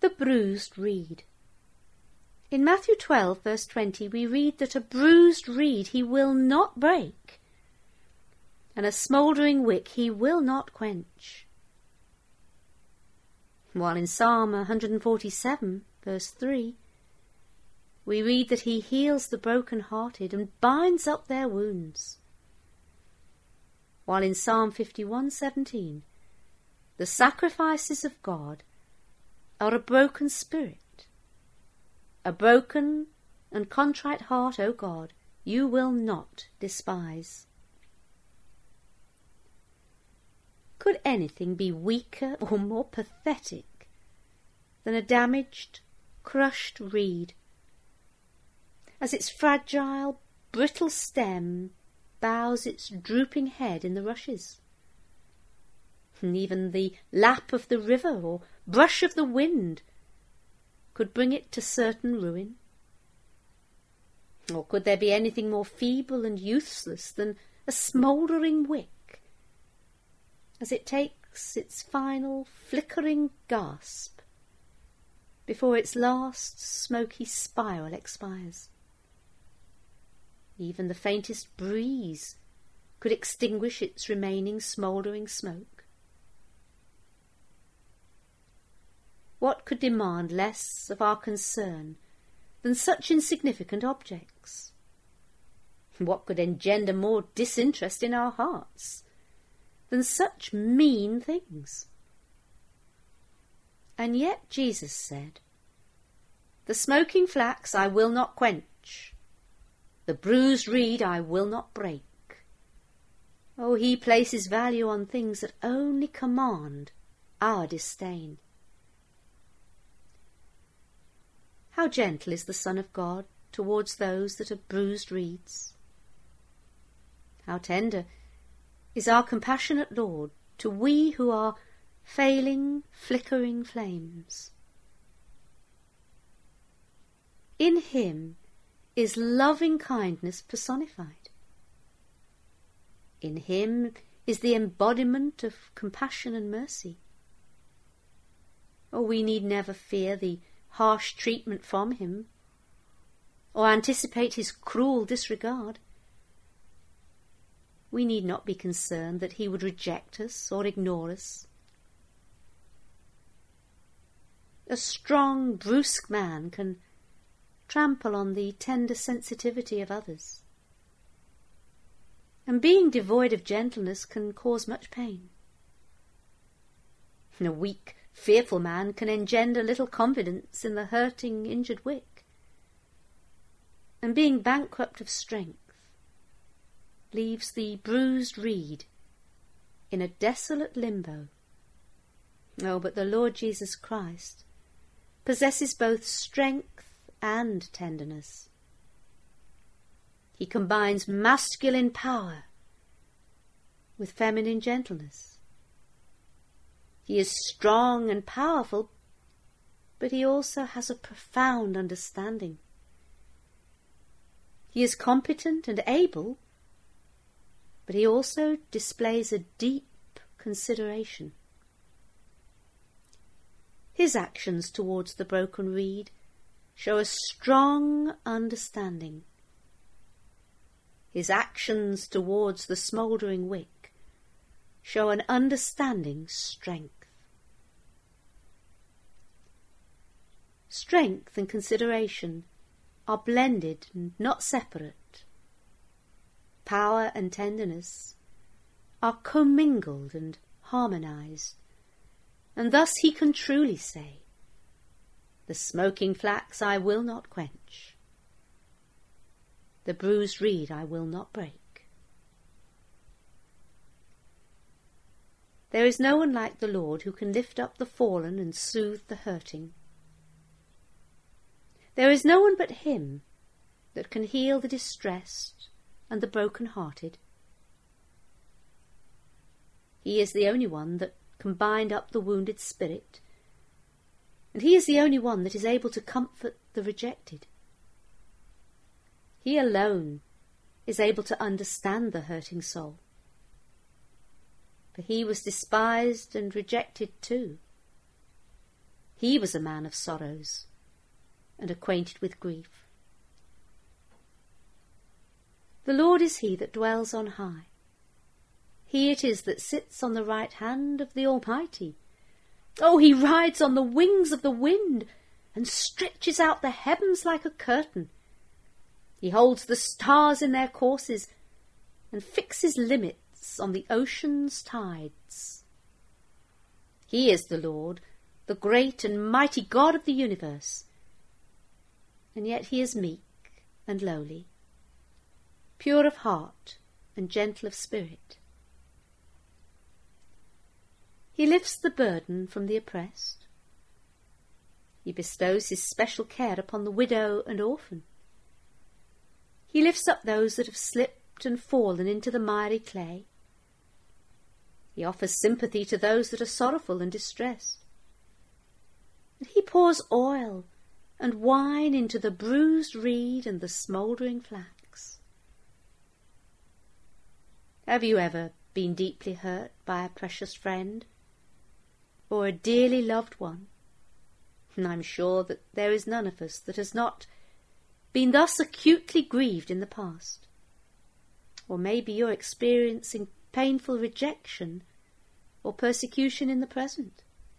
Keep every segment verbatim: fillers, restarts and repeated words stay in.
The bruised reed. In Matthew twelve, verse twenty, we read that a bruised reed he will not break, and a smouldering wick he will not quench. While in Psalm one forty-seven, verse three, we read that he heals the broken-hearted and binds up their wounds. While in Psalm fifty-one seventeen, the sacrifices of God are a broken spirit. A broken and contrite heart, O God, you will not despise. Could anything be weaker or more pathetic than a damaged, crushed reed, as its fragile, brittle stem bows its drooping head in the rushes? And even the lap of the river or brush of the wind could bring it to certain ruin. Or could there be anything more feeble and useless than a smouldering wick, as it takes its final flickering gasp before its last smoky spiral expires? Even the faintest breeze could extinguish its remaining smouldering smoke. What could demand less of our concern than such insignificant objects? What could engender more disinterest in our hearts than such mean things? And yet Jesus said, "The smoking flax I will not quench, the bruised reed I will not break." Oh, he places value on things that only command our disdain. How gentle is the Son of God towards those that are bruised reeds. How tender is our compassionate Lord to we who are failing, flickering flames. In him is loving kindness personified. In him is the embodiment of compassion and mercy. Oh, we need never fear the harsh treatment from him, or anticipate his cruel disregard. We need not be concerned that he would reject us or ignore us. A strong, brusque man can trample on the tender sensitivity of others, and being devoid of gentleness can cause much pain. A weak, fearful man can engender little confidence in the hurting, injured wick, and being bankrupt of strength leaves the bruised reed in a desolate limbo. Oh, but the Lord Jesus Christ possesses both strength and tenderness. He combines masculine power with feminine gentleness. He is strong and powerful, but he also has a profound understanding. He is competent and able, but he also displays a deep consideration. His actions towards the broken reed show a strong understanding. His actions towards the smouldering wick show an understanding strength. Strength and consideration are blended and not separate. Power and tenderness are commingled and harmonized, and thus he can truly say, "The smoking flax I will not quench, the bruised reed I will not break." There is no one like the Lord who can lift up the fallen and soothe the hurting. There is no one but him that can heal the distressed and the broken-hearted. He is the only one that can bind up the wounded spirit, and he is the only one that is able to comfort the rejected. He alone is able to understand the hurting soul, for he was despised and rejected too. He was a man of sorrows and acquainted with grief. The Lord is he that dwells on high. He it is that sits on the right hand of the Almighty. Oh, he rides on the wings of the wind and stretches out the heavens like a curtain. He holds the stars in their courses and fixes limits on the ocean's tides. He is the Lord, the great and mighty God of the universe, and yet he is meek and lowly, pure of heart and gentle of spirit. He lifts the burden from the oppressed. He bestows his special care upon the widow and orphan. He lifts up those that have slipped and fallen into the miry clay. He offers sympathy to those that are sorrowful and distressed. And he pours oil and wine into the bruised reed and the smouldering flax. Have you ever been deeply hurt by a precious friend or a dearly loved one? And I'm sure that there is none of us that has not been thus acutely grieved in the past. Or maybe you're experiencing painful rejection or persecution in the present.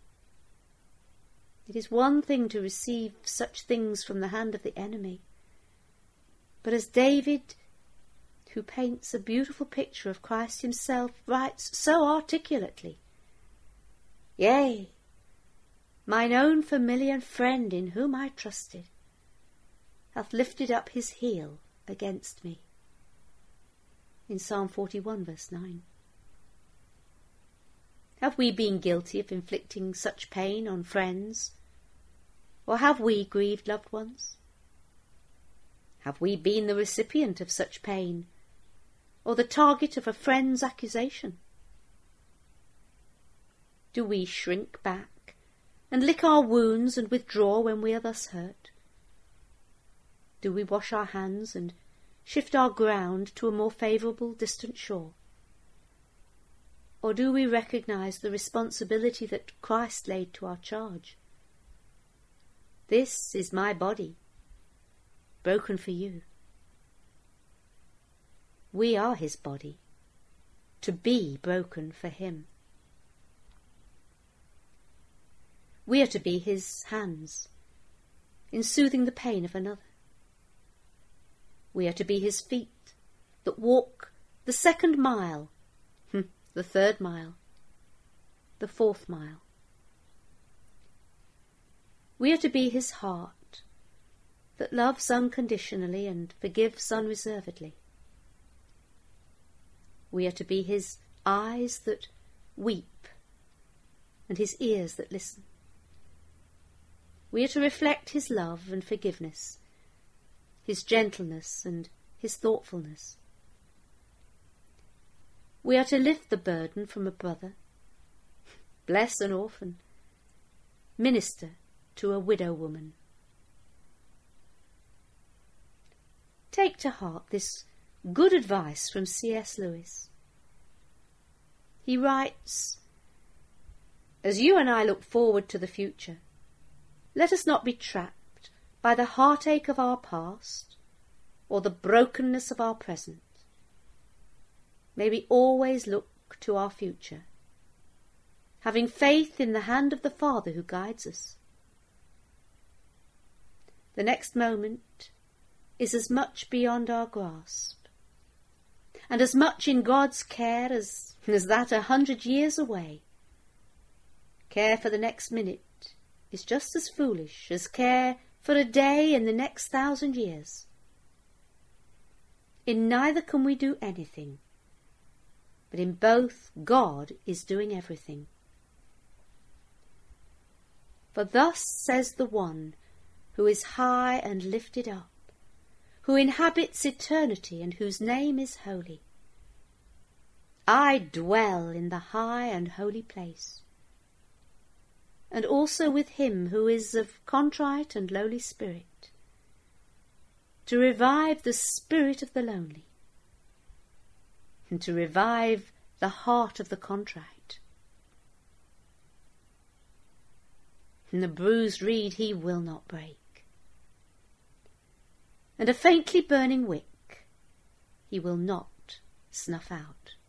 It is one thing to receive such things from the hand of the enemy, but as David, who paints a beautiful picture of Christ himself, writes so articulately, "Yea, mine own familiar friend in whom I trusted, hath lifted up his heel against me," in Psalm forty-one, verse nine. Have we been guilty of inflicting such pain on friends, or have we grieved loved ones? Have we been the recipient of such pain, or the target of a friend's accusation? Do we shrink back and lick our wounds and withdraw when we are thus hurt? Do we wash our hands and shift our ground to a more favourable distant shore? Or do we recognise the responsibility that Christ laid to our charge? This is my body, broken for you. We are his body, to be broken for him. We are to be his hands, in soothing the pain of another. We are to be his feet, that walk the second mile, the third mile, the fourth mile. We are to be his heart, that loves unconditionally and forgives unreservedly. We are to be his eyes that weep and his ears that listen. We are to reflect his love and forgiveness, his gentleness and his thoughtfulness. We are to lift the burden from a brother, bless an orphan, minister to a widow woman. Take to heart this good advice from C S Lewis. He writes, "As you and I look forward to the future, let us not be trapped by the heartache of our past or the brokenness of our present. May we always look to our future, having faith in the hand of the Father who guides us. The next moment is as much beyond our grasp, and as much in God's care as, as that a hundred years away. Care for the next minute is just as foolish as care for a day in the next thousand years. In neither can we do anything, but in both God is doing everything. For thus says the one who is high and lifted up, who inhabits eternity and whose name is holy. I dwell in the high and holy place, and also with him who is of contrite and lowly spirit, to revive the spirit of the lonely, and to revive the heart of the contrite. and the bruised reed he will not break. And a faintly burning wick he will not snuff out.